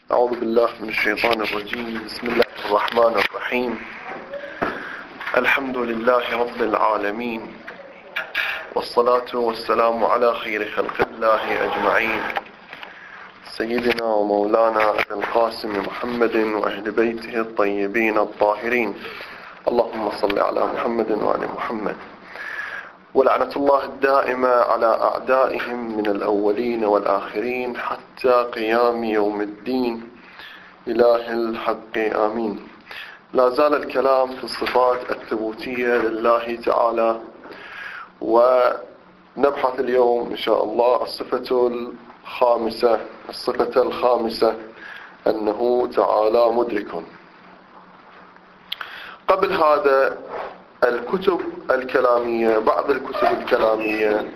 أعوذ بالله من الشيطان الرجيم. بسم الله الرحمن الرحيم. الحمد لله رب العالمين، والصلاة والسلام على خير خلق الله أجمعين، سيدنا ومولانا أبي القاسم محمد وأهل بيته الطيبين الطاهرين. اللهم صل على محمد وعلى محمد. ولعنة الله الدائمة على أعدائهم من الأولين والآخرين حتى قيام يوم الدين. إله الحق آمين. لا زال الكلام في الصفات الثبوتية لله تعالى، ونبحث اليوم إن شاء الله الصفة الخامسة أنه تعالى مدرك. قبل هذا الكتب الكلامية، بعض الكتب الكلامية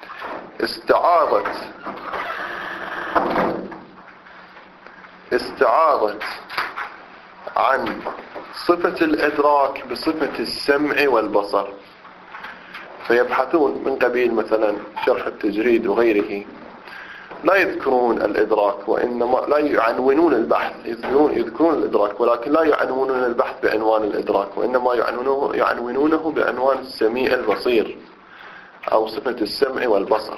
استعاضت عن صفة الإدراك بصفة السمع والبصر، فيبحثون من قبيل مثلا شرح التجريد وغيره، لا يذكرون الإدراك، وإنما لا يعنونون البحث، يذكرون الإدراك ولكن لا يعنونون البحث بعنوان الإدراك، وإنما يعنونونه بعنوان السميع البصير أو صفة السمع والبصر،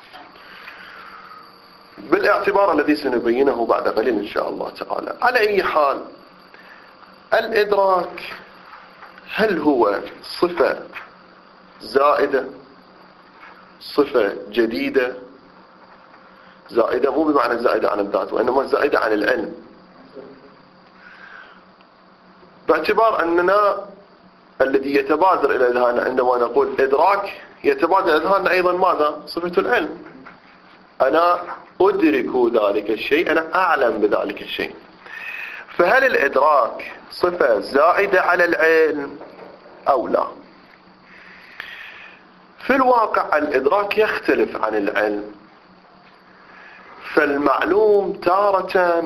بالاعتبار الذي سنبينه بعد قليل إن شاء الله تعالى. على أي حال، الإدراك هل هو صفة زائدة، صفة جديدة؟ زائدة مو بمعنى زائدة عن الذات، وإنما زائدة عن العلم، باعتبار أننا الذي يتبادر إلى أذهاننا عندما نقول إدراك يتبادر إلى أذهاننا أيضا ماذا؟ صفة العلم. أنا أدرك ذلك الشيء، أنا أعلم بذلك الشيء. فهل الإدراك صفة زائدة على العلم أو لا؟ في الواقع الإدراك يختلف عن العلم، فالمعلوم تارة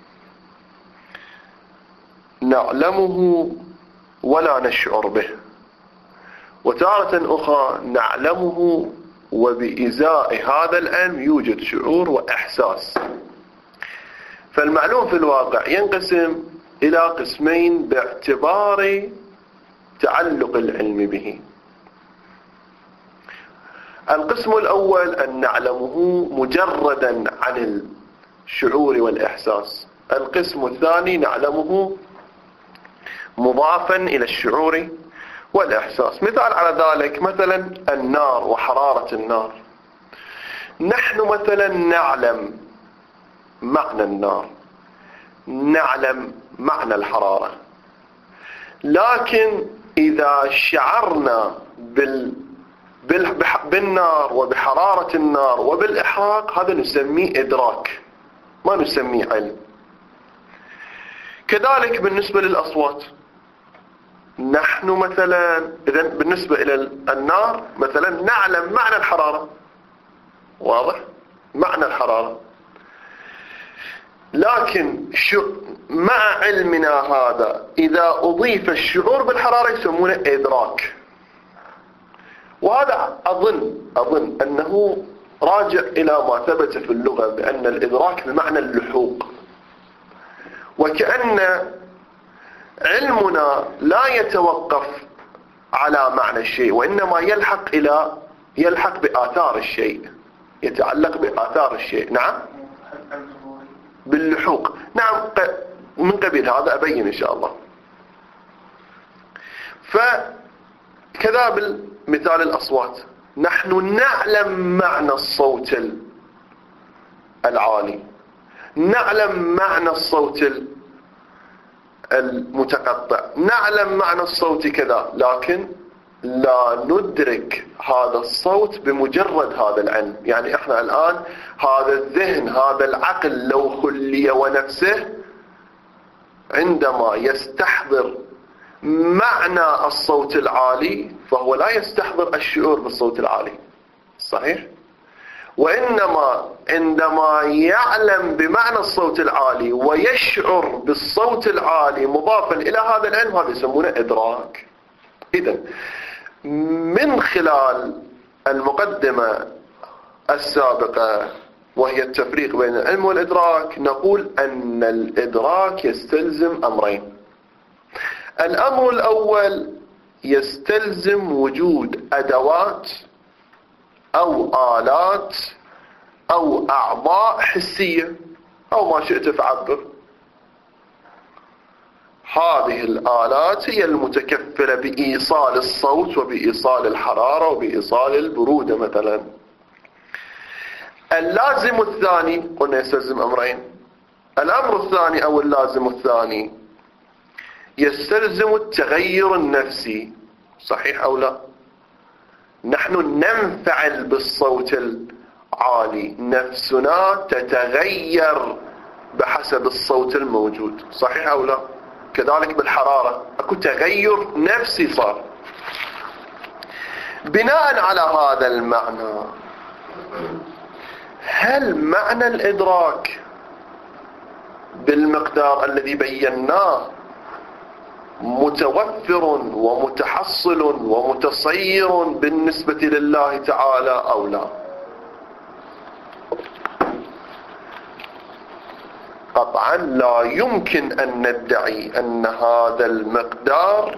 نعلمه ولا نشعر به، وتارة أخرى نعلمه وبإزاء هذا العلم يوجد شعور وإحساس. فالمعلوم في الواقع ينقسم إلى قسمين باعتبار تعلق العلم به. القسم الأول أن نعلمه مجردا عن الشعور والإحساس. القسم الثاني نعلمه مضافا إلى الشعور والإحساس. مثال على ذلك مثلا النار وحرارة النار. نحن مثلا نعلم معنى النار، نعلم معنى الحرارة، لكن إذا شعرنا بالنار وبحرارة النار وبالإحراق، هذا نسميه إدراك، ما نسميه علم. كذلك بالنسبة للأصوات، نحن مثلا إذن بالنسبة إلى النار مثلا نعلم معنى الحرارة، واضح؟ معنى الحرارة، لكن مع علمنا هذا إذا أضيف الشعور بالحرارة يسمونه إدراك. وهذا أظن أنه راجع إلى ما ثبت في اللغة بأن الإدراك بمعنى اللحوق، وكأن علمنا لا يتوقف على معنى الشيء، وإنما يلحق بآثار الشيء، يتعلق بآثار الشيء. نعم، باللحوق. نعم، من قبيل هذا أبين إن شاء الله. فكذا بالمثال الأصوات، نحن نعلم معنى الصوت العالي، نعلم معنى الصوت المتقطع، نعلم معنى الصوت كذا، لكن لا ندرك هذا الصوت بمجرد هذا العلم. يعني احنا الآن هذا الذهن، هذا العقل لو خلي ونفسه، عندما يستحضر معنى الصوت العالي فهو لا يستحضر الشعور بالصوت العالي، صحيح؟ وإنما عندما يعلم بمعنى الصوت العالي ويشعر بالصوت العالي مضافا إلى هذا العلم، هذا يسمونه إدراك. إذن من خلال المقدمة السابقة وهي التفريق بين العلم والإدراك، نقول أن الإدراك يستلزم أمرين. الأمر الأول يستلزم وجود أدوات أو آلات أو أعضاء حسية أو ما شئت فعبر. هذه الآلات هي المتكفلة بإيصال الصوت وبإيصال الحرارة وبإيصال البرودة مثلا. اللازم الثاني قلنا يستلزم أمرين. الأمر الثاني أو اللازم الثاني يستلزم التغير النفسي، صحيح أو لا؟ نحن ننفعل بالصوت العالي، نفسنا تتغير بحسب الصوت الموجود، صحيح أو لا؟ كذلك بالحرارة اكو تغير نفسي صار. بناء على هذا المعنى، هل معنى الإدراك بالمقدار الذي بيناه متوفر ومتحصل ومتصير بالنسبة لله تعالى أو لا؟ قطعا لا يمكن أن ندعي أن هذا المقدار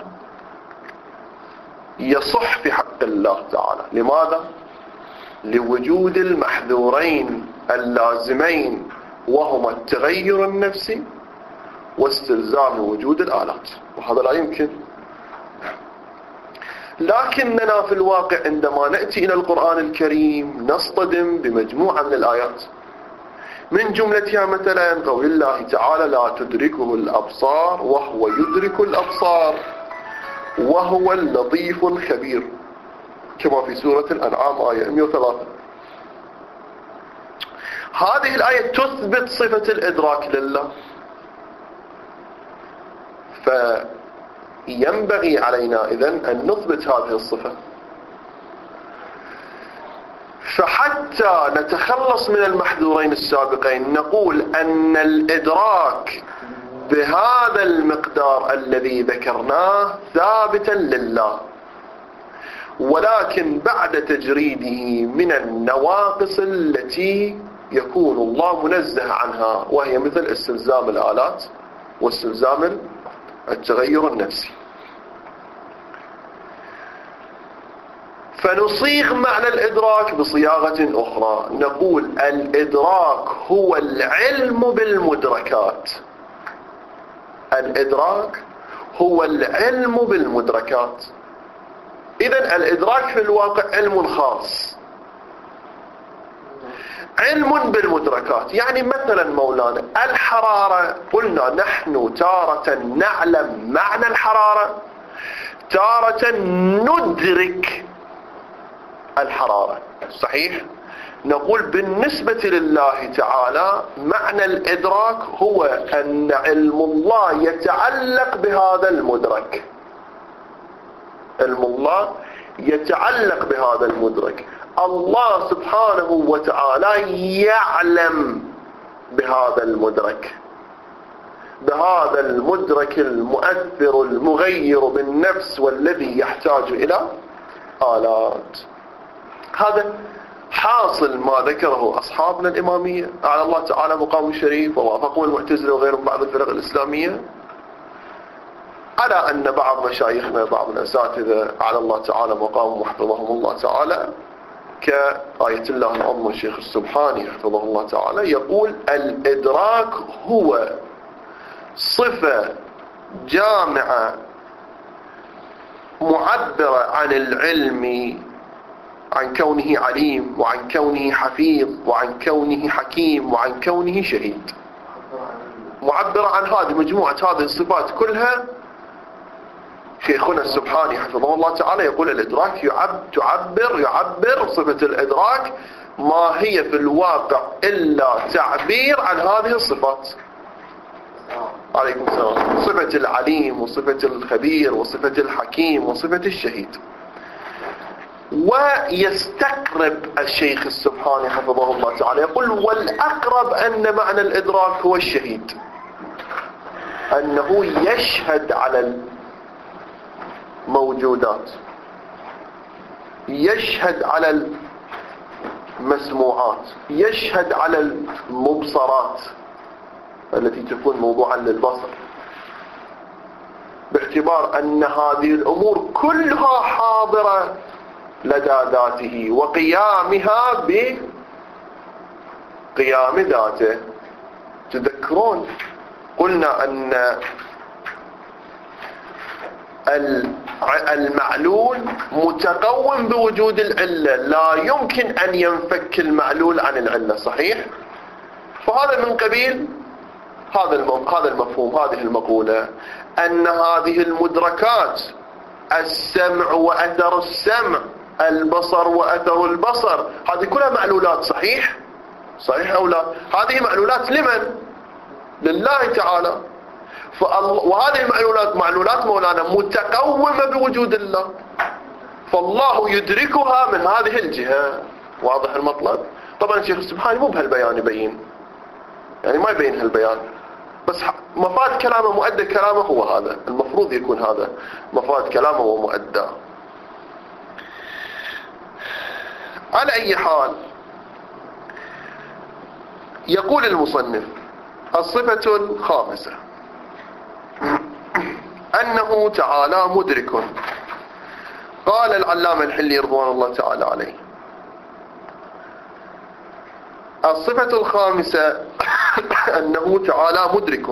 يصح في حق الله تعالى. لماذا؟ لوجود المحذورين اللازمين، وهما التغير النفسي واستلزام وجود الآلات، وهذا لا يمكن. لكننا في الواقع عندما نأتي إلى القرآن الكريم نصطدم بمجموعة من الآيات، من جملتها مثلا قول الله تعالى: لا تدركه الأبصار وهو يدرك الأبصار وهو اللطيف الخبير، كما في سورة الأنعام آية 103. هذه الآية تثبت صفة الإدراك لله، فينبغي علينا إذن أن نثبت هذه الصفة. فحتى نتخلص من المحذورين السابقين نقول أن الإدراك بهذا المقدار الذي ذكرناه ثابتا لله، ولكن بعد تجريده من النواقص التي يكون الله منزه عنها، وهي مثل استلزام الآلات واستلزام التغير النفسي. فنصيغ معنى الإدراك بصياغة أخرى، نقول الإدراك هو العلم بالمدركات. الإدراك هو العلم بالمدركات. إذن الإدراك في الواقع علم خاص، علم بالمدركات. يعني مثلا مولانا الحرارة، قلنا نحن تارة نعلم معنى الحرارة، تارة ندرك الحرارة، صحيح؟ نقول بالنسبة لله تعالى معنى الإدراك هو أن علم الله يتعلق بهذا المدرك. علم الله يتعلق بهذا المدرك. الله سبحانه وتعالى يعلم بهذا المدرك، بهذا المدرك المؤثر المغير بالنفس والذي يحتاج إلى آلات. هذا حاصل ما ذكره أصحابنا الإمامية على الله تعالى مقام الشريف، ووافقوا المعتزلة وغيرهم بعض الفرق الإسلامية، على أن بعض مشايخنا بعض الأساتذة على الله تعالى مقام وحفظهم الله تعالى كآية الله العظمى الشيخ السبحاني حفظه الله تعالى يقول: الإدراك هو صفة جامعة معبرة عن العلم، عن كونه عليم، وعن كونه حفيظ، وعن كونه حكيم، وعن كونه شهيد. معبرة عن هذه مجموعة هذه الصفات كلها. شيخنا السبحاني حفظه الله تعالى يقول: الإدراك يعبر صفة الإدراك ما هي في الواقع إلا تعبير عن هذه الصفات. عليكم السلام. صفة العليم وصفة الخبير وصفة الحكيم وصفة الشهيد. ويستقرب الشيخ السبحاني حفظه الله تعالى يقول: والأقرب أن معنى الإدراك هو الشهيد، أنه يشهد على الموجودات، يشهد على مسموعات، يشهد على المبصرات التي تكون موضوعا للبصر، باعتبار أن هذه الأمور كلها حاضرة لدى ذاته وقيامها بقيام ذاته. تذكرون قلنا أن المعلول متقوم بوجود العلة، لا يمكن أن ينفك المعلول عن العلة، صحيح؟ فهذا من قبيل هذا المفهوم، هذه المقولة، أن هذه المدركات، السمع وأثر السمع، البصر وأثر البصر، هذه كلها معلولات، صحيح؟ صحيح أو لا؟ هذه معلولات لمن؟ لله تعالى. وهذه المعلولات معلولات مولانا متقومة بوجود الله، فالله يدركها من هذه الجهة. واضح المطلب؟ طبعا الشيخ السبحاني مو بهالبيان يبين، يعني ما يبين هالبيان، بس مفاد كلامه مؤدى كلامه هو هذا، المفروض يكون هذا مفاد كلامه ومؤدى. على أي حال، يقول المصنف: الصفة الخامسة أنه تعالى مدرك. قال العلامة الحلي رضوان الله تعالى عليه: الصفة الخامسة أنه تعالى مدرك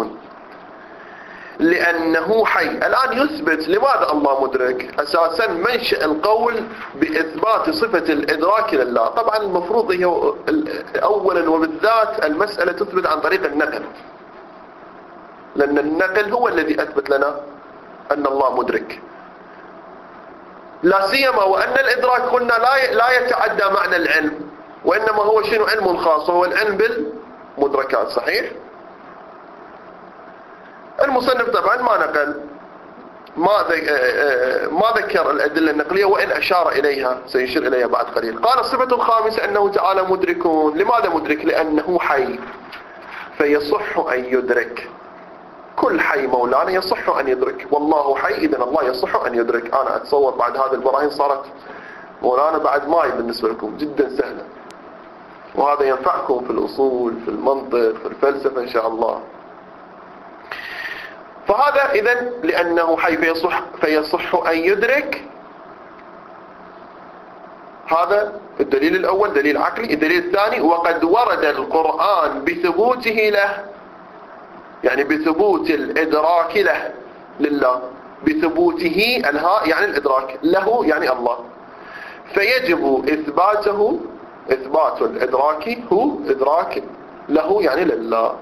لأنه حي. الآن يثبت لماذا الله مدرك. أساسا منشأ القول بإثبات صفة الإدراك لله، طبعا المفروض هي أولا وبالذات المسألة تثبت عن طريق النقل، لأن النقل هو الذي أثبت لنا أن الله مدرك، لا سيما وأن الإدراك قلنا لا يتعدى معنى العلم، وإنما هو شنو؟ علم خاص، وهو العلم بالمدركات، صحيح؟ المصنف طبعا ما نقل، ما ذكر الأدلة النقلية، وإن أشار إليها، سيشير إليها بعد قليل. قال: الصفة الخامسة أنه تعالى مدرك. لماذا مدرك؟ لأنه حي، فيصح أن يدرك. كل حي مولانا يصح أن يدرك، والله حي، إذن الله يصح أن يدرك. أنا أتصور بعد هذه البراهين صارت مولانا بعد ماي بالنسبة لكم، جدا سهلة، وهذا ينفعكم في الأصول، في المنطق، في الفلسفة إن شاء الله. فهذا إذن لأنه حي فيصح أن يدرك. هذا الدليل الأول، دليل عقلي. الدليل الثاني: وقد ورد القرآن بثبوته له، يعني بثبوت الإدراك له لله، بثبوته، الهاء يعني الإدراك، له يعني الله، فيجب إثبات الإدراك هو إدراك له يعني لله،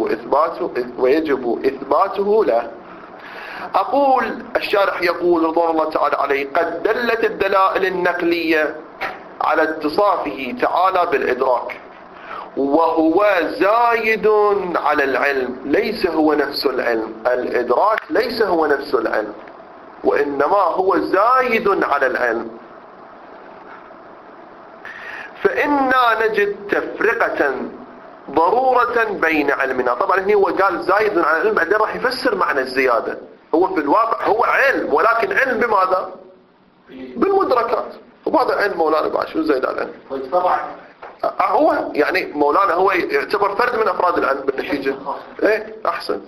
ويجب إثباته له. أقول الشارح يقول رضوان الله تعالى عليه: قد دلت الدلائل النقلية على اتصافه تعالى بالإدراك، وهو زايد على العلم، ليس هو نفس العلم. الإدراك ليس هو نفس العلم، وإنما هو زايد على العلم. فإنا نجد تفرقة ضرورة بين علمنا. طبعا هنا هو قال زايد على العلم، بعدين راح يفسر معنى الزيادة. هو في الواقع هو علم، ولكن علم بماذا؟ بالمدركات. وهذا علم مولانا بعد شو زايد على العلم؟ هو يعني مولانا هو يعتبر فرد من أفراد العلم بالنتيجة. إيه أحسن.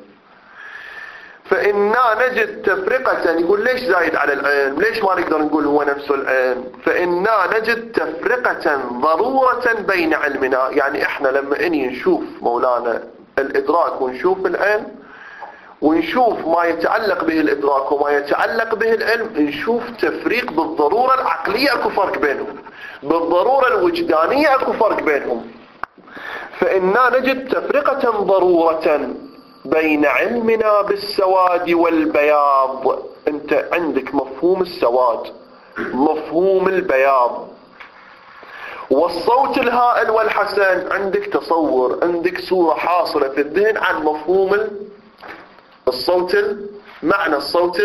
فإنا نجد تفرقة، يقول ليش زايد على العلم؟ ليش ما نقدر نقول هو نفس العلم؟ فإنا نجد تفرقة ضرورة بين علمنا، يعني إحنا لما إني نشوف مولانا الإدراك ونشوف العلم، ونشوف ما يتعلق به الإدراك وما يتعلق به العلم، نشوف تفريق بالضرورة العقلية، أكو فرق بينهم، بالضرورة الوجدانية أكو فرق بينهم. فإنا نجد تفرقة ضرورة بين علمنا بالسواد والبياض. أنت عندك مفهوم السواد، مفهوم البياض، والصوت الهائل والحسن، عندك تصور، عندك صورة حاصلة في الذهن عن مفهوم الصوت، معنى الصوت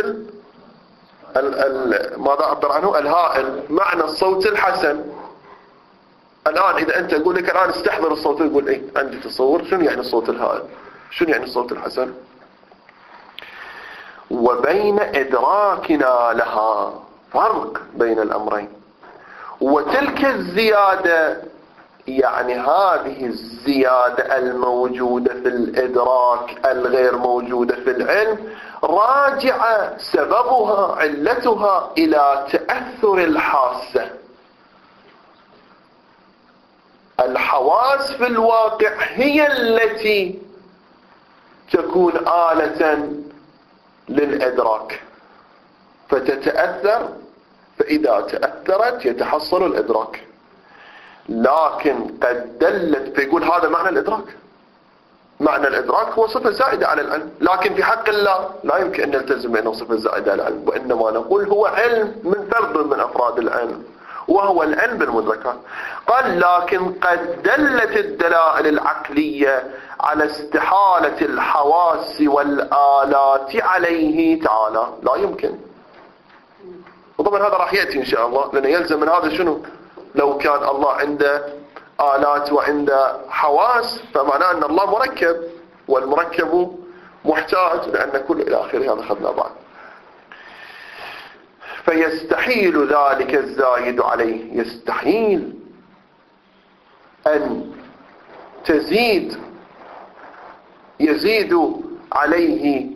ماذا أعبر عنه؟ الهائل، معنى الصوت الحسن. الآن إذا أنت أقول لك الآن استحضر الصوت، يقول إيه عندي تصور شنو يعني الصوت الهائل، شنو يعني الصوت الحسن. وبين إدراكنا لها فرق بين الأمرين. وتلك الزيادة يعني هذه الزيادة الموجودة في الإدراك الغير موجودة في العلم راجعة سببها علتها إلى تأثر الحاسة. الحواس في الواقع هي التي تكون آلة للإدراك فتتأثر، فإذا تأثرت يتحصل الإدراك. لكن قد دلت، فيقول هذا معنى الإدراك. معنى الإدراك هو صفة زائدة على العلم، لكن في حق الله لا يمكن أن نلتزم بأنه صفة زائدة على العلم، وإنما نقول هو علم من فرد من أفراد العلم، وهو العلم بالمدركات. قال لكن قد دلت الدلائل العقلية على استحالة الحواس والآلات عليه تعالى. لا يمكن. وطبعا هذا راح يأتي إن شاء الله، لأنه يلزم من هذا شنو؟ لو كان الله عنده آلات وعنده حواس فمعناه أن الله مركب، والمركب محتاج، لأن كل إلى آخره هذا أخذنا بعد. فيستحيل ذلك الزايد عليه، يستحيل أن يزيد عليه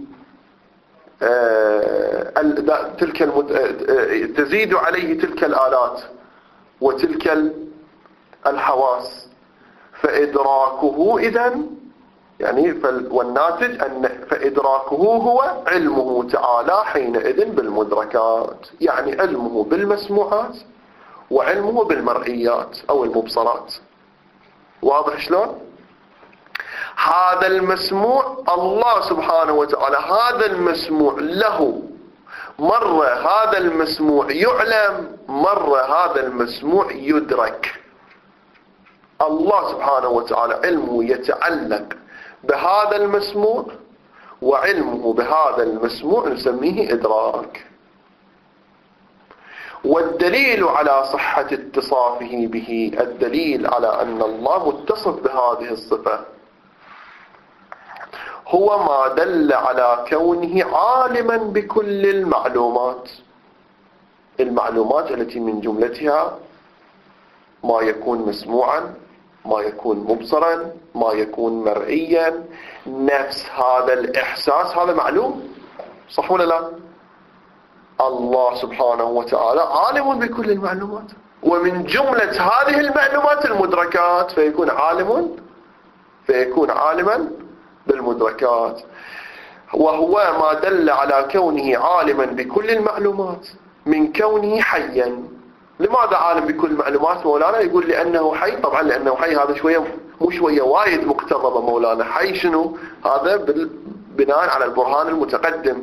تزيد عليه تلك الآلات وتلك الحواس، فإدراكه إذن يعني والناتج أن فإدراكه هو علمه تعالى حينئذ بالمدركات، يعني علمه بالمسموعات وعلمه بالمرئيات أو المبصرات. واضح شلون؟ هذا المسموع الله سبحانه وتعالى، هذا المسموع له مرة هذا المسموع يعلم، مرة هذا المسموع يدرك. الله سبحانه وتعالى علمه يتعلق بهذا المسموع، وعلمه بهذا المسموع نسميه إدراك. والدليل على صحة اتصافه به، الدليل على أن الله متصف بهذه الصفة، هو ما دل على كونه عالما بكل المعلومات التي من جملتها ما يكون مسموعا، ما يكون مبصرا، ما يكون مرئيا. نفس هذا الإحساس هذا معلوم، صح ولا لا؟ الله سبحانه وتعالى عالم بكل المعلومات، ومن جملة هذه المعلومات المدركات، فيكون عالما بالمدركات. وهو ما دل على كونه عالما بكل المعلومات من كونه حيا. لماذا عالم بكل المعلومات مولانا؟ يقول لأنه حي. طبعا لأنه حي هذا شوية مو شوية وايد مقتضبة مولانا. حي شنو؟ هذا بناء على البرهان المتقدم،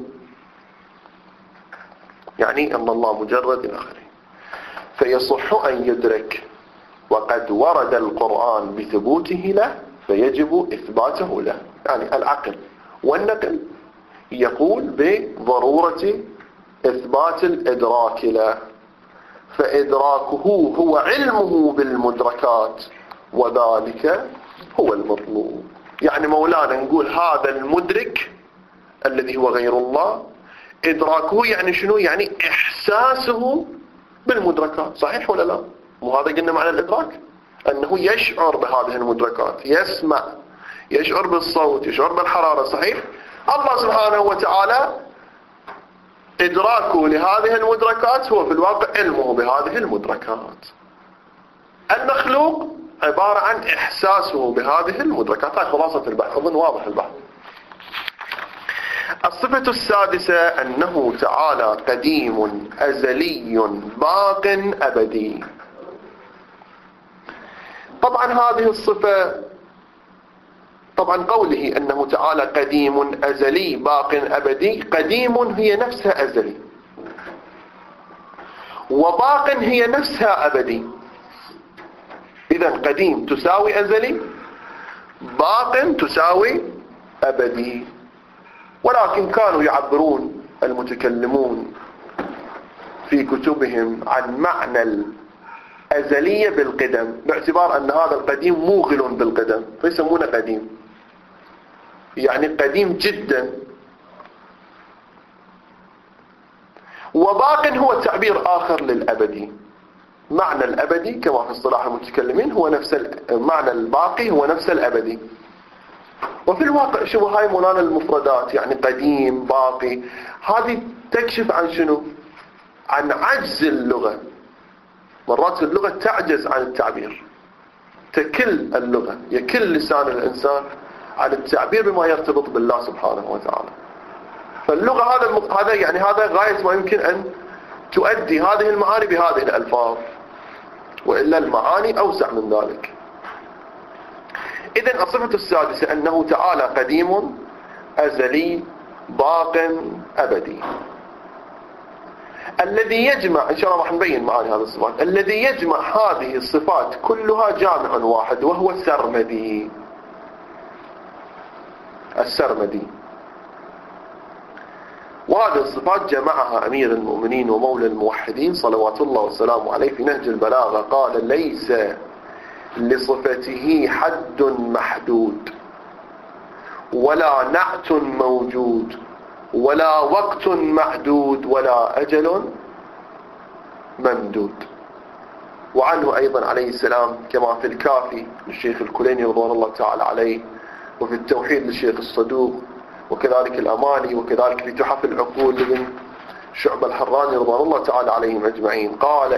يعني أن الله مجرد إلى آخره. فيصح أن يدرك، وقد ورد القرآن بثبوته له فيجب إثباته له. يعني العقل والنقل يقول بضرورة إثبات الإدراك له، فإدراكه هو علمه بالمدركات، وذلك هو المطلوب. يعني مولانا نقول هذا المدرك الذي هو غير الله إدراكه يعني شنو؟ يعني إحساسه بالمدركات، صحيح ولا لا؟ وهذا قلنا معنى الإدراك، أنه يشعر بهذه المدركات، يسمع، يشعر بالصوت، يشعر بالحرارة، صحيح؟ الله سبحانه وتعالى إدراكه لهذه المدركات هو في الواقع علمه بهذه المدركات. المخلوق عبارة عن إحساسه بهذه المدركات. هذه خلاصة البحث، أظن واضح البحث. الصفة السادسة أنه تعالى قديم أزلي باق أبدي. طبعا هذه الصفة، طبعا قوله أنه تعالى قديم أزلي باق أبدي، قديم هي نفسها أزلي، وباق هي نفسها أبدي. إذن قديم تساوي أزلي، باق تساوي أبدي. ولكن كانوا يعبرون المتكلمون في كتبهم عن معنى الأزلية بالقدم، باعتبار أن هذا القديم موغل بالقدم، فيسمونه قديم، يعني قديم جدا. وباق هو تعبير آخر للأبدي، معنى الأبدي كما في اصطلاح المتكلمين هو نفس معنى الباقي هو نفس الأبدي. وفي الواقع شو هاي مولانا المفردات يعني قديم باقي هذه تكشف عن شنو؟ عن عجز اللغة. مرات اللغة تعجز عن التعبير، تكل اللغة، يكل لسان الإنسان عن التعبير بما يرتبط بالله سبحانه وتعالى. فاللغة هذا يعني هذا غاية ما يمكن أن تؤدي هذه المعاني بهذه الألفاظ، وإلا المعاني أوسع من ذلك. إذن الصفة السادسة أنه تعالى قديم أزلي باق أبدي، الذي يجمع، إن شاء الله راح نبين معاني هذه الصفات، الذي يجمع هذه الصفات كلها جامع واحد وهو السرمدي. السرمدي، وهذه الصفات جمعها أمير المؤمنين ومولى الموحدين صلوات الله وسلامه عليه في نهج البلاغة، قال: ليس لصفته حد محدود ولا نعت موجود ولا وقت معدود ولا أجل ممدود. وعنه أيضا عليه السلام كما في الكافي للشيخ الكليني رضوان الله تعالى عليه، وفي التوحيد للشيخ الصدوق، وكذلك الأماني، وكذلك في تحف العقول لابن شعبة الحراني رضوان الله تعالى عليهم أجمعين، قال: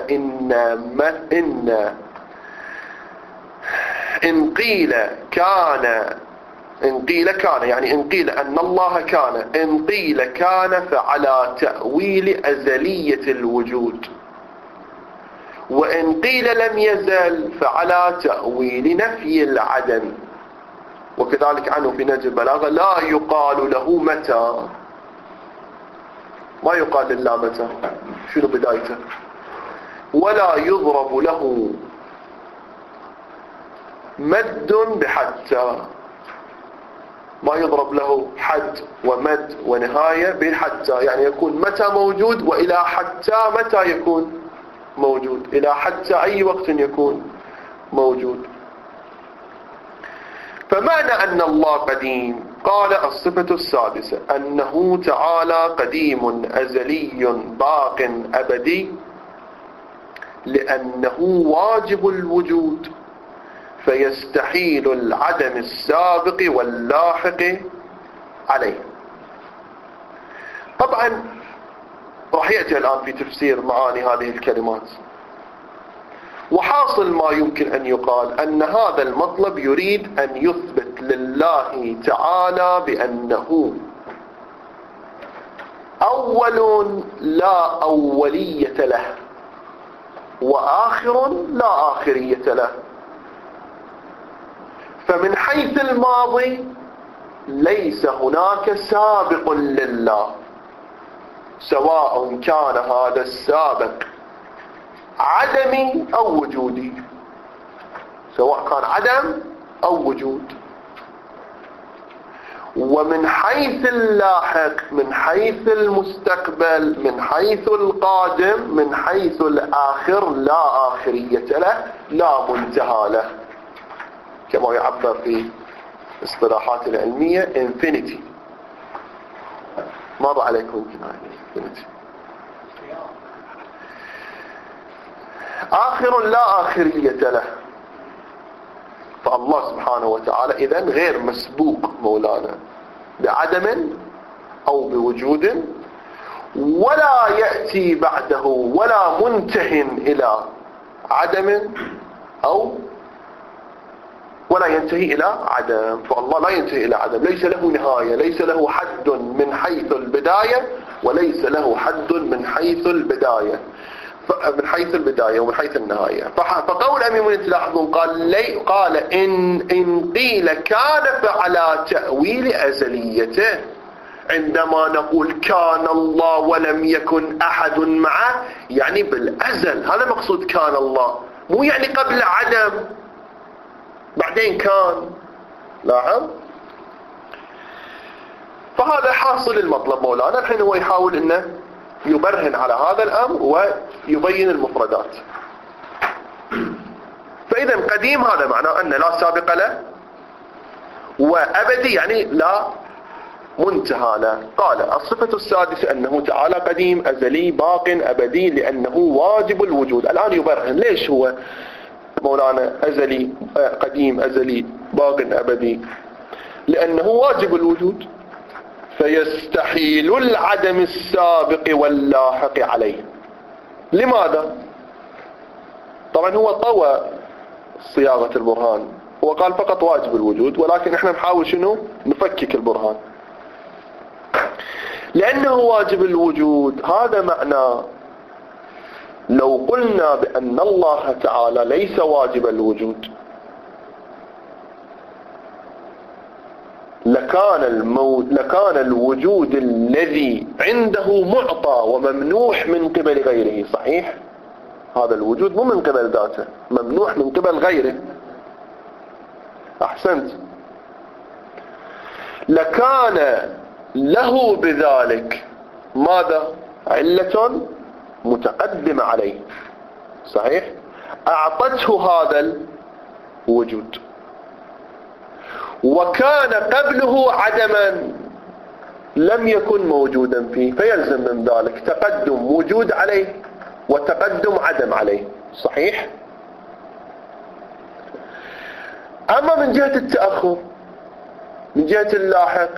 إن قيل كان يعني إن قيل أن الله كان، إن قيل كان فعلى تأويل أزلية الوجود، وإن قيل لم يزل فعلى تأويل نفي العدم. وكذلك عنه في نهج البلاغة: لا يقال له متى، ما يقال لله متى، شنو بدايته، ولا يضرب له مد بحتى، ما يضرب له حد ومد ونهاية بحتى، يعني يكون متى موجود وإلى حتى متى يكون موجود، إلى حتى أي وقت يكون موجود. فمعنى أن الله قديم، قال الصفة السادسة أنه تعالى قديم أزلي باق أبدي، لأنه واجب الوجود فيستحيل العدم السابق واللاحق عليه. طبعا راح يأتي الآن في تفسير معاني هذه الكلمات. وحاصل ما يمكن أن يقال أن هذا المطلب يريد أن يثبت لله تعالى بأنه أول لا أولية له، وآخر لا آخرية له. فمن حيث الماضي ليس هناك سابق لله، سواء كان هذا السابق عدمي أو وجودي، سواء كان عدم أو وجود. ومن حيث اللاحق، من حيث المستقبل، من حيث القادم، من حيث الآخر لا آخرية له، لا منتهى له، كما يعبر في اصطلاحات العلمية infinity. مر عليكم يمكن هاي infinity، آخر لا آخرية له. فالله سبحانه وتعالى إذن غير مسبوق مولانا بعدم أو بوجود، ولا يأتي بعده ولا منتهٍ إلى عدم أو ولا ينتهي إلى عدم. فالله لا ينتهي إلى عدم، ليس له نهاية، ليس له حد من حيث البداية وليس له حد من حيث البداية، من حيث البداية ومن حيث النهاية. فقول أمير المؤمنين تلاحظون قال إن قيل كان فعلى تأويل أزليته. عندما نقول كان الله ولم يكن أحد معه يعني بالأزل، هذا مقصود كان الله، مو يعني قبل عدم بعدين كان. لاحظ؟ فهذا حاصل المطلب مولانا. الحين هو يحاول انه يبرهن على هذا الامر ويبين المفردات. فاذا قديم هذا معناه ان لا سابق له، وابدي يعني لا منتهى له. قال الصفة السادسة أنه تعالى قديم أزلي باق أبدي لأنه واجب الوجود. الآن يبرهن ليش هو مولانا أزلي قديم أزلي باق أبدي، لأنه واجب الوجود فيستحيل العدم السابق واللاحق عليه. لماذا؟ طبعا هو طوى صياغة البرهان، هو قال فقط واجب الوجود، ولكن احنا نحاول شنو نفكك البرهان. لأنه واجب الوجود هذا معناه لو قلنا بأن الله تعالى ليس واجب الوجود لكان الوجود الذي عنده معطى وممنوح من قبل غيره. صحيح؟ هذا الوجود مو من قبل ذاته، ممنوح من قبل غيره. أحسنت. لكان له بذلك ماذا؟ علة متقدمة عليه. صحيح؟ أعطته هذا الوجود، وكان قبله عدما لم يكن موجودا فيه، فيلزم من ذلك تقدم وجود عليه وتقدم عدم عليه. صحيح؟ أما من جهة التأخر من جهة اللاحق،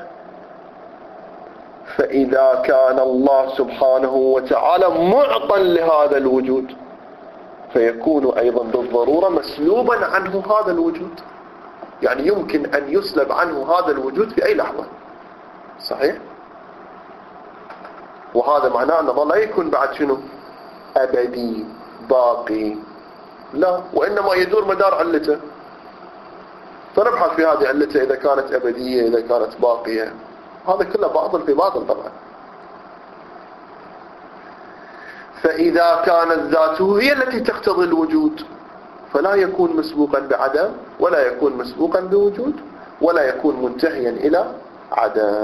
فإذا كان الله سبحانه وتعالى معطا لهذا الوجود فيكون أيضا بالضرورة مسلوبا عنه هذا الوجود، يعني يمكن أن يسلب عنه هذا الوجود في أي لحظة. صحيح؟ وهذا معناه أن الله لا يكون بعد شنو؟ أبدي باقي، لا، وإنما يدور مدار علته. فنبحث في هذه علته إذا كانت أبدية إذا كانت باقية، هذا كله باطل في باطل طبعا. فإذا كانت ذاته هي التي تقتضي الوجود فلا يكون مسبوقا بعدم ولا يكون مسبوقا بوجود ولا يكون منتهيا إلى عدم،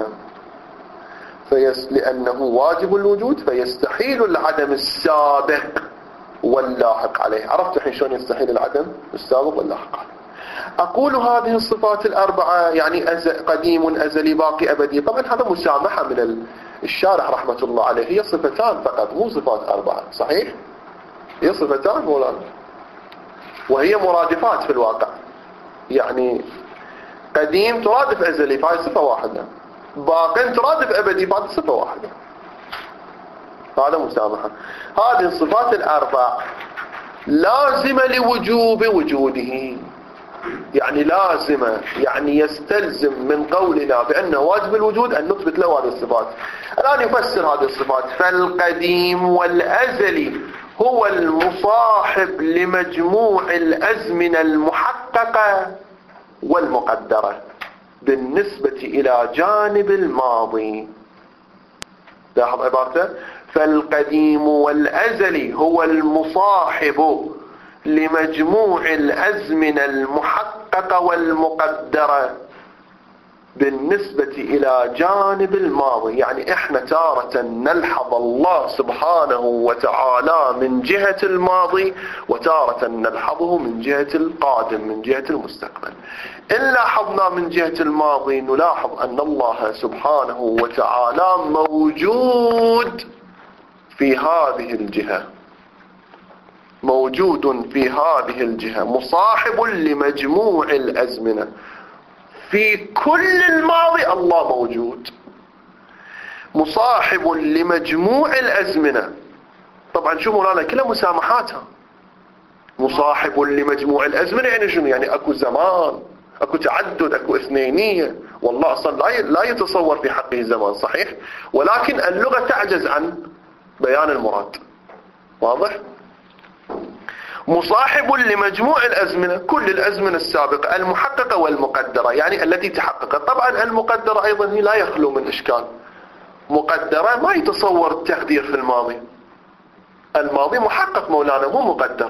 لأنه واجب الوجود فيستحيل العدم السابق واللاحق عليه. عرفت الحين شلون يستحيل العدم السابق واللاحق عليه؟ أقول هذه الصفات الأربعة يعني قديم أزلي باقي أبدي، طبعا هذا مسامحة من الشارح رحمة الله عليه، هي صفتان فقط مو صفات أربعة. صحيح؟ هي صفتان مولانا، وهي مرادفات في الواقع، يعني قديم ترادف أزلي فهي صفة واحدة، باق ترادف أبدي فهذه صفة واحدة. هذا مسامحة. هذه الصفات الأربع لازمة لوجوب وجوده، يعني لازمة، يعني يستلزم من قولنا بأنه واجب الوجود أن نثبت له هذه الصفات. الآن يفسر هذه الصفات: فالقديم والأزلي هو المصاحب لمجموع الأزمنة المحققة والمقدرة بالنسبة إلى جانب الماضي. لاحظ عبارته: فالقديم والأزلي هو المصاحب لمجموع الأزمنة المحققة والمقدرة بالنسبة إلى جانب الماضي. يعني إحنا تارة نلحظ الله سبحانه وتعالى من جهة الماضي وتارة نلحظه من جهة القادم من جهة المستقبل. إن لاحظنا من جهة الماضي نلاحظ أن الله سبحانه وتعالى موجود في هذه الجهة، موجود في هذه الجهة، مصاحب لمجموع الأزمنة. في كل الماضي الله موجود، مصاحب لمجموع الأزمنة. طبعا شو مولانا كلها مسامحاتها. مصاحب لمجموع الأزمنة يعني شنو؟ يعني اكو زمان، اكو تعدد، اكو اثنينية، والله اصلا لا يتصور في حقه زمان. صحيح؟ ولكن اللغة تعجز عن بيان المراد. واضح؟ مصاحب لمجموع الأزمنة، كل الأزمنة السابقة المحققة والمقدرة، يعني التي تحققت. طبعا المقدرة أيضا هي لا يخلو من إشكال. مقدرة ما يتصور التقدير في الماضي، الماضي محقق مولانا مو مقدر.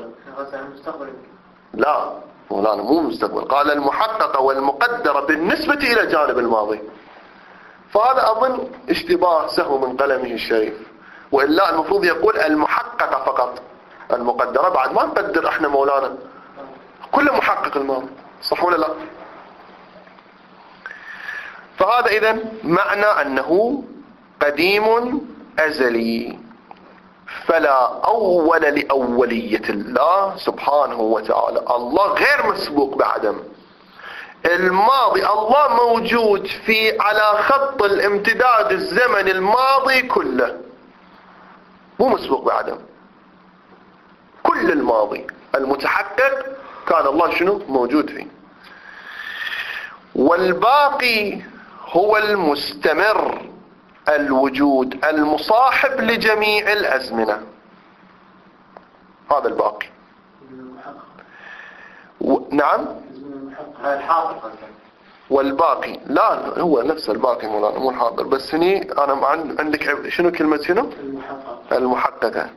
لا مولانا مو مستقبل، قال المحققة والمقدرة بالنسبة إلى جانب الماضي. فهذا أظن اشتباه سهو من قلمه الشريف، وإلا المفروض يقول المحققة فقط، المقدرة بعد ما نقدر احنا مولانا، كله محقق الماضي. صح ولا لا؟ فهذا إذن معنى أنه قديم أزلي، فلا أول لأولية الله سبحانه وتعالى. الله غير مسبوق بعدم. الماضي الله موجود على خط الامتداد الزمن الماضي كله، مو مسبوق بعدم. كل الماضي المتحقق كان الله شنو موجود فيه. والباقي هو المستمر الوجود المصاحب لجميع الأزمنة، هذا الباقي. نعم. والباقي لا هو نفس الباقي مولانا، مو الحاضر. بس هني أنا عندك شنو كلمة شنو المحققة.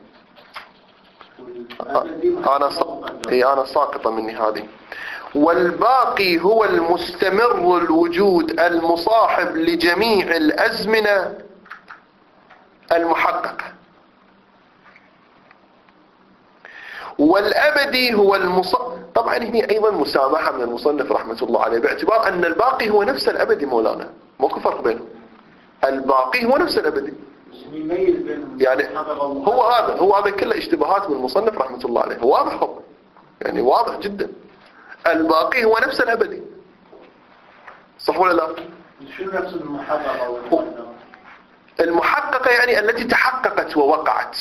أنا ساقطة مني هذه. والباقي هو المستمر الوجود المصاحب لجميع الأزمنة المحققة. والأبدي هو طبعا هنا أيضا مسامحة من المصنف رحمة الله عليه، باعتبار أن الباقي هو نفس الأبدي مولانا، ماكو فرق بينهم. الباقي هو نفس الأبدي، يعني هو هذا كله اشتباهات من المصنف رحمة الله عليه، واضح يعني واضح جدا. الباقي هو نفس الأبدي، صح ولا لا؟ شو نفس المحققة؟ المحققة يعني التي تحققت ووقعت.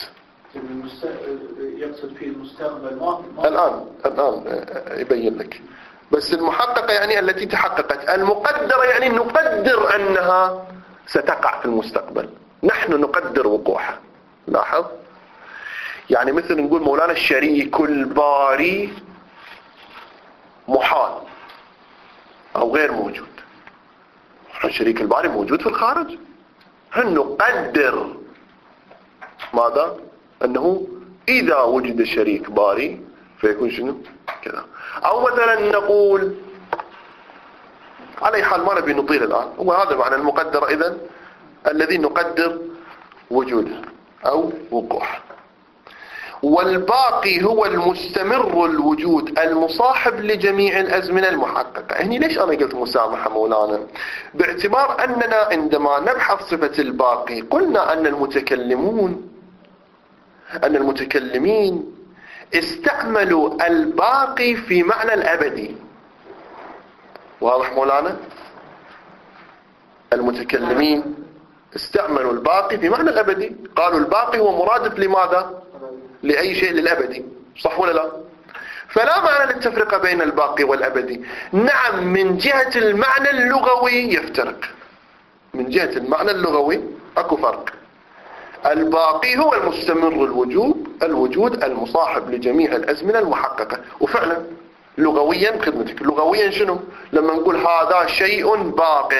يقصد في المستقبل الآن يبين لك. بس المحققة يعني التي تحققت. المقدرة يعني نقدر أنها ستقع في المستقبل، نحن نقدر وقوعها. لاحظ، يعني مثل نقول مولانا الشريك الباري محال أو غير موجود. الشريك الباري موجود في الخارج، نقدر ماذا؟ أنه إذا وجد شريك باري فيكون شنو كذا. أو مثلا نقول على حال ما نبي نطيل الآن، وهذا معنى المقدر إذن الذي نقدر وجوده أو وقوعه. والباقي هو المستمر الوجود المصاحب لجميع الأزمنة المحققة. هني ليش أنا قلت مسامحة مولانا؟ باعتبار أننا عندما نبحث صفة الباقي قلنا أن المتكلمين استعملوا الباقي في معنى الأبدي. واضح مولانا؟ المتكلمين استعملوا الباقي في معنى الأبدي، قالوا الباقي هو مرادف لماذا؟ لأي شيء للأبدي، صح ولا لا؟ فلا معنى للتفرقة بين الباقي والأبدي. نعم من جهة المعنى اللغوي يفترق، من جهة المعنى اللغوي أكو فرق. الباقي هو المستمر الوجود المصاحب لجميع الأزمنة المحققة. وفعلا لغويا بخدمتك، لغويا شنو؟ لما نقول هذا شيء باق،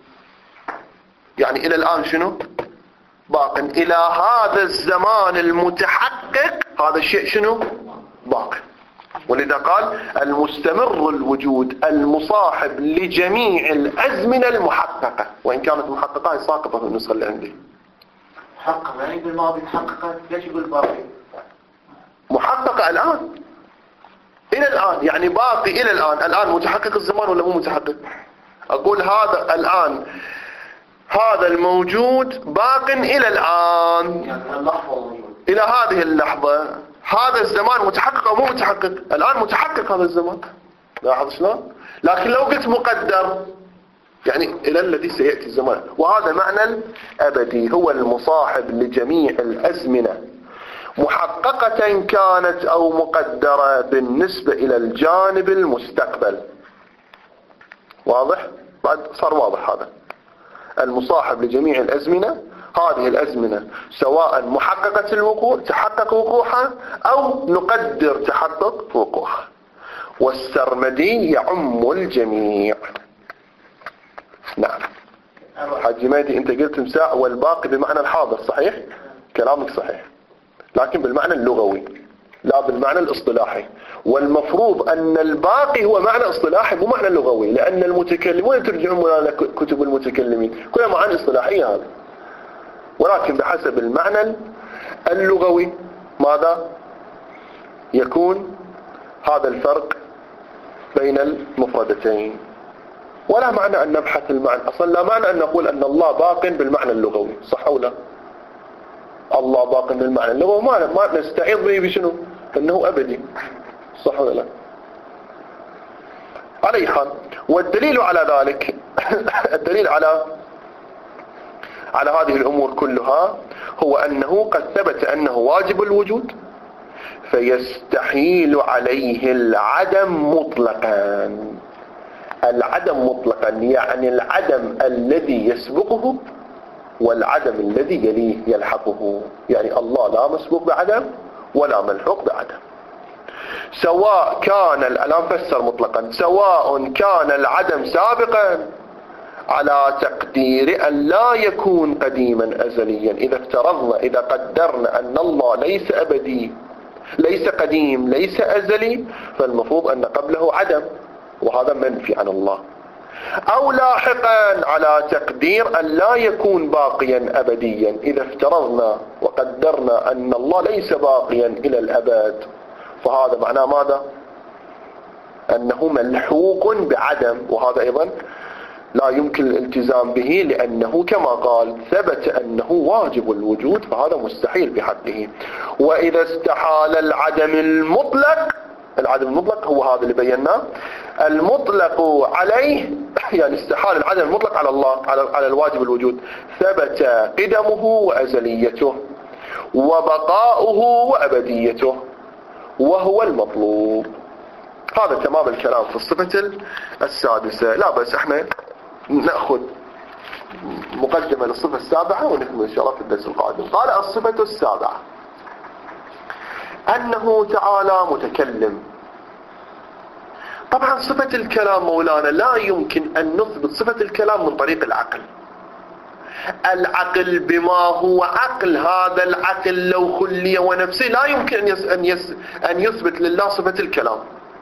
يعني إلى الآن شنو؟ باق. إلى هذا الزمان المتحقق هذا الشيء شنو؟ باق. ولذا قال المستمر الوجود المصاحب لجميع الأزمنة المحققة، وإن كانت محققة ساقطة في النسخة اللي عندي. محققة يعني بالماضي محققة، ليش يقول باقي؟ محققة الآن، إلى الآن، يعني باقي إلى الآن متحقق الزمان ولا مو متحقق؟ أقول هذا الآن هذا الموجود باق إلى الآن، يعني اللحظة موجود إلى هذه اللحظة. هذا الزمان متحقق أو مو متحقق؟ الآن متحقق هذا الزمان. لاحظ شلون؟ لكن لو قلت مقدر يعني إلى الذي سيأتي الزمان. وهذا معنى الأبدي، هو المصاحب لجميع الأزمنة محققة كانت أو مقدرة بالنسبة إلى الجانب المستقبل. واضح؟ بعد صار واضح هذا. المصاحب لجميع الأزمنة، هذه الأزمنة سواء محققة الوقوع تحقق وقوعها أو نقدر تحقق وقوعها. والسرمدي يعم الجميع. نعم حاج مهدي انت قلت مساع والباقي بمعنى الحاضر، صحيح؟ كلامك صحيح، لكن بالمعنى اللغوي لا بالمعنى الاصطلاحي. والمفروض أن الباقي هو معنى اصطلاحي مو معنى لغوي، لأن المتكلمون ترجعون إلى كتب المتكلمين كلها معاني اصطلاحية هذا. ولكن بحسب المعنى اللغوي ماذا يكون هذا الفرق بين المفردتين. ولا معنى أن نبحث المعنى. أصلا لا معنى أن نقول أن الله باق بالمعنى اللغوي، صح أو لا؟ الله باق بالمعنى اللغوي ما نستعيض به بشنو؟ أنه أبدي، صح ولا لا؟ على أي حال، والدليل على ذلك الدليل على هذه الأمور كلها هو أنه قد ثبت أنه واجب الوجود، فيستحيل عليه العدم مطلقا. العدم مطلقا يعني العدم الذي يسبقه والعدم الذي يليه يلحقه، يعني الله لا مسبوق بعدم ولا ملحوق بعدم. سواء كان الآن فسر مطلقا، سواء كان العدم سابقا على تقدير أن لا يكون قديما أزليا. إذا افترضنا، إذا قدرنا أن الله ليس أبدي، ليس قديم، ليس أزلي، فالمفروض أن قبله عدم، وهذا منفي عن الله. أو لاحقا على تقدير أن لا يكون باقيا أبديا. إذا افترضنا وقدرنا أن الله ليس باقيا إلى الأبد، فهذا معناه ماذا؟ أنه ملحوق بعدم، وهذا أيضا لا يمكن الالتزام به، لأنه كما قال ثبت أنه واجب الوجود، فهذا مستحيل بحقه. وإذا استحال العدم المطلق، العدم المطلق هو هذا اللي بيناه، المطلق عليه يعني استحال العدم المطلق على الله، على الواجب الوجود، ثبت قدمه وأزليته وبقاؤه وأبديته، وهو المطلوب. هذا تمام الكلام في الصفة السادسة. لا بس احنا نأخذ مقدمة للصفة السابعة ونكمل إن شاء الله في الدرس القادم. قال الصفة السابعة أنه تعالى متكلم. طبعا صفة الكلام مولانا لا يمكن أن نثبت صفة الكلام من طريق العقل. العقل بما هو عقل، هذا العقل لو خلي ونفسه لا يمكن أن يثبت لله صفة الكلام.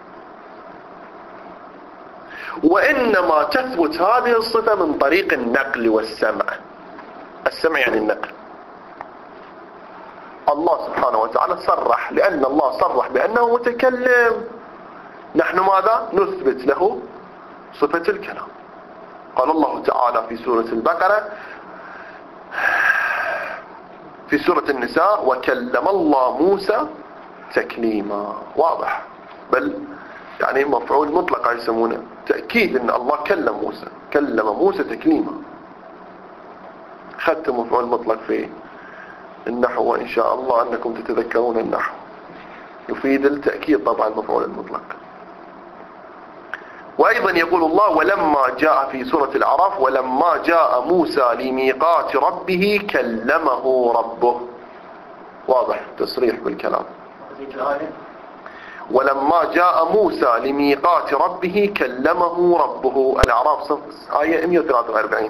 وإنما تثبت هذه الصفة من طريق النقل والسمع. السمع يعني النقل. الله سبحانه وتعالى صرح، لأن الله صرح بأنه متكلم، نحن ماذا؟ نثبت له صفة الكلام. قال الله تعالى في سورة البقرة، في سورة النساء: وكلم الله موسى تكليما. واضح، بل يعني مفعول مطلق يسمونه، تأكيد أن الله كلم موسى، كلم موسى تكليما. خدت مفعول مطلق في النحو، وإن شاء الله أنكم تتذكرون النحو، يفيد التأكيد طبعا المفعول المطلق. وأيضا يقول الله: ولما جاء في سورة الأعراف: ولما جاء موسى لميقات ربه كلمه ربه. واضح، تصريح بالكلام. ولما جاء موسى لميقات ربه كلمه ربه. الأعراف آية 143.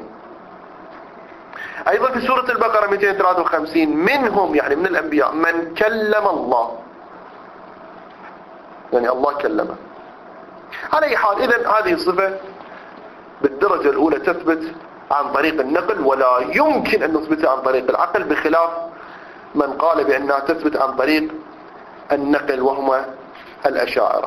أيضا في سورة البقرة 253: منهم يعني من الأنبياء من كلم الله، يعني الله كلمه. على أي حال، إذن هذه الصفة بالدرجة الأولى تثبت عن طريق النقل، ولا يمكن أن نثبتها عن طريق العقل، بخلاف من قال بأنها تثبت عن طريق النقل وهم الأشاعرة.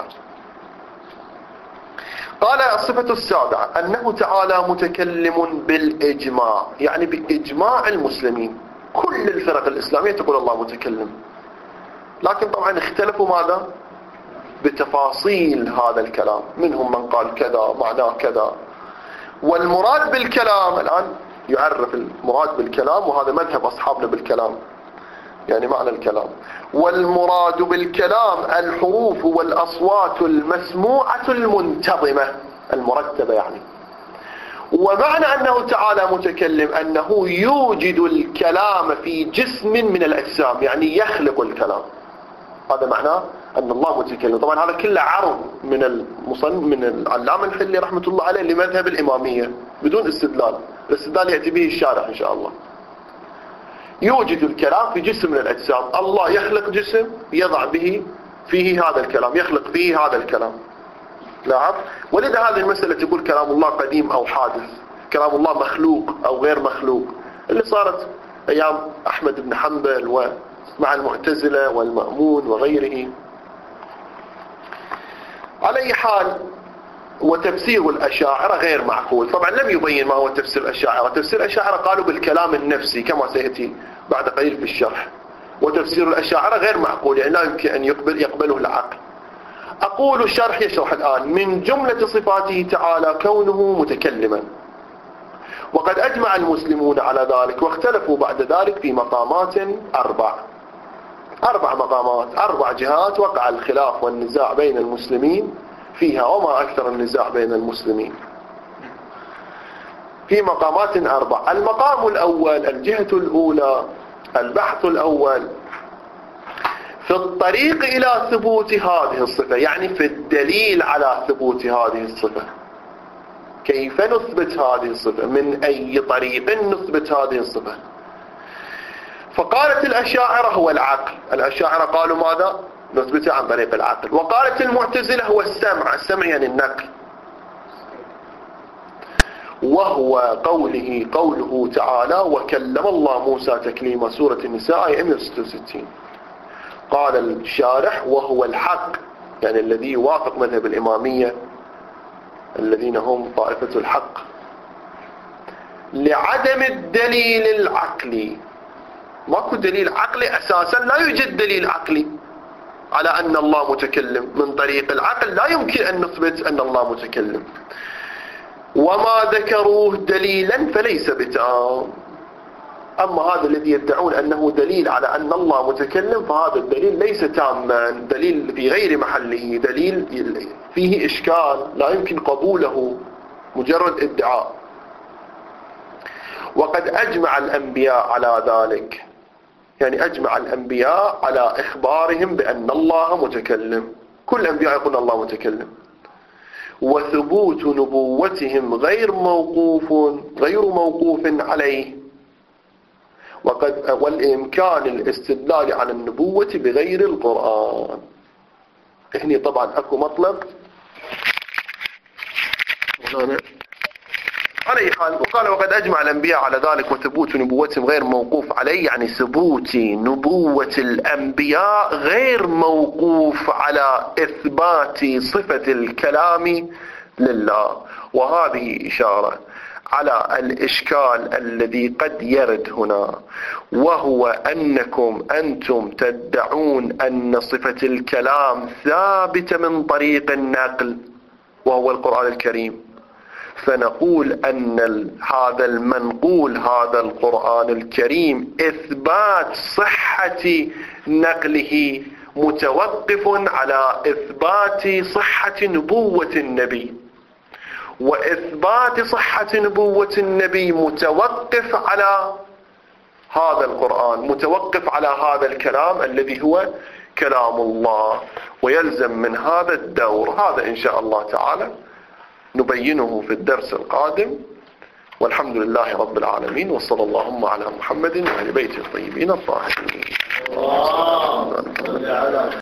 قال الصفة السابعة أنه تعالى متكلم بالإجماع، يعني بإجماع المسلمين. كل الفرق الإسلامية تقول الله متكلم، لكن طبعا اختلفوا ماذا؟ بتفاصيل هذا الكلام. منهم من قال كذا معناه كذا. والمراد بالكلام الآن يعرف المراد بالكلام، وهذا مذهب أصحابنا بالكلام، يعني معنى الكلام. والمراد بالكلام الحروف والأصوات المسموعة المنتظمة المرتبة يعني. ومعنى أنه تعالى متكلم أنه يوجد الكلام في جسم من الأجسام، يعني يخلق الكلام. هذا معناه أن الله متكلم. طبعا هذا كله عرض من العلامة الحلي رحمة الله عليه لمذهب الإمامية بدون استدلال. الاستدلال يأتي به الشارح إن شاء الله. يوجد الكلام في جسم من الأجسام، الله يخلق جسم يضع به فيه هذا الكلام، يخلق فيه هذا الكلام. لاحظ، ولذا هذه المسألة تقول كلام الله قديم أو حادث، كلام الله مخلوق أو غير مخلوق، اللي صارت أيام أحمد بن حنبل ومع المعتزلة والمأمون وغيره. على أي حال، وتفسير الأشاعرة غير معقول. طبعا لم يبين ما هو تفسير الأشاعرة. تفسير الأشاعرة قالوا بالكلام النفسي كما سيأتي بعد قليل في الشرح. وتفسير الأشاعرة غير معقول، يعني لا يمكن أن يقبله العقل. أقول الشرح يشرح الآن: من جملة صفاته تعالى كونه متكلما، وقد أجمع المسلمون على ذلك، واختلفوا بعد ذلك في مقامات أربع مقامات، 4 جهات وقع الخلاف والنزاع بين المسلمين فيها، وما أكثر النزاع بين المسلمين في مقامات 4. المقام الأول، الجهة الأولى، البحث الأول في الطريق إلى ثبوت هذه الصفة، يعني في الدليل على ثبوت هذه الصفة. كيف نثبت هذه الصفة؟ من أي طريق نثبت هذه الصفة؟ فقالت الأشاعرة هو العقل. الأشاعرة قالوا ماذا؟ نثبتها عن طريق العقل. وقالت المعتزلة هو السمع. السمع يعني النقل. وهو قوله تعالى: وكلم الله موسى تكليما، سورة النساء آية 166. قال الشارح: وهو الحق، يعني الذي يوافق مذهب الإمامية الذين هم طائفة الحق، لعدم الدليل العقلي. ماكو دليل عقلي أساسا، لا يوجد دليل عقلي على أن الله متكلم. من طريق العقل لا يمكن أن نثبت أن الله متكلم. وما ذكروه دليلا فليس بتام. أما هذا الذي يدعون أنه دليل على أن الله متكلم، فهذا الدليل ليس تاما، دليل في غير محله، دليل فيه إشكال لا يمكن قبوله، مجرد ادعاء. وقد أجمع الأنبياء على ذلك، يعني أجمع الأنبياء على إخبارهم بأن الله متكلم. كل الأنبياء يقولون الله متكلم. وثبوت نبوتهم غير موقوف عليه، والإمكان الاستدلال على النبوة بغير القرآن. هنا طبعا أكو مطلب على أي حال. وقال: وقد أجمع الأنبياء على ذلك وثبوت نبوتهم غير موقوف عليه، يعني ثبوت نبوة الأنبياء غير موقوف على إثبات صفة الكلام لله. وهذه إشارة على الإشكال الذي قد يرد هنا، وهو أنتم تدعون أن صفة الكلام ثابتة من طريق النقل وهو القرآن الكريم، فنقول أن هذا المنقول، هذا القرآن الكريم، إثبات صحة نقله متوقف على إثبات صحة نبوة النبي، وإثبات صحة نبوة النبي متوقف على هذا القرآن، متوقف على هذا الكلام الذي هو كلام الله. ويلزم من هذا الدور، هذا إن شاء الله تعالى نبينه في الدرس القادم. والحمد لله رب العالمين، وصلى اللهم على محمد وآل بيته الطيبين الطاهرين.